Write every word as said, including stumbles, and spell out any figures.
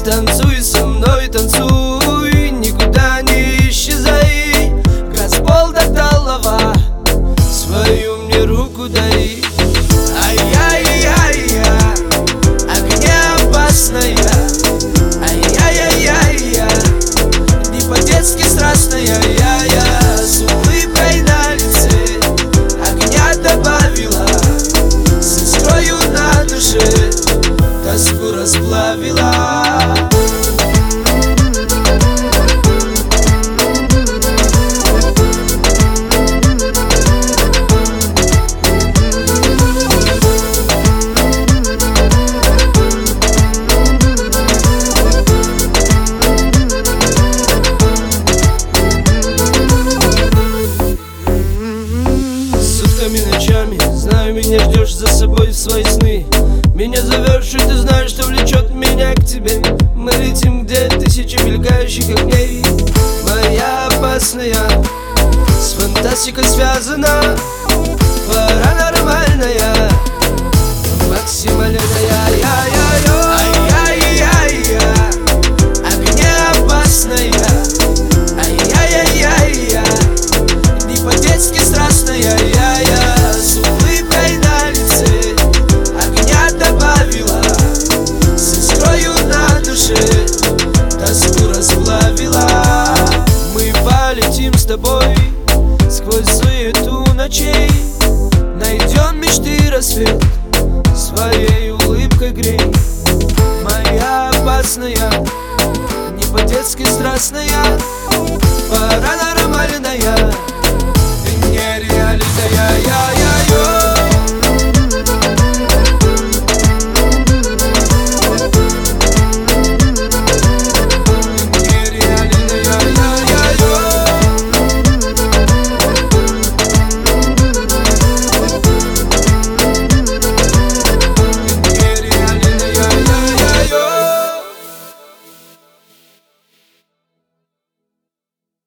Танцуй со мной, танцуй, никуда не исчезай. Газпол до талого, свою мне руку дай. Ай-яй-яй-я, огнеопасная. Ай-яй-яй-я, не по-детски страстная. Я-я, с улыбкой на лице огня добавила, с искрою на душе тоску расплавила. Ночами, знаю, меня ждешь за собой в свои сны. Меня зовешь, и ты знаешь, что влечет меня к тебе. Мы летим, где тысячи мелькающих огней. Моя опасная, с фантастикой связана, паранормальная, максимальная. Ай-яй-яй-я, огнеопасная. Ай-яй-яй-я, не по-детски страстная. Я-я, с улыбкой на лице огня добавила, с искрою на душе тоску расплавила. Мы полетим с тобой сквозь суету ночей, найдем мечты рассвет, своей улыбкой грей. Моя опасная, не по-детски страстная, паранормальная,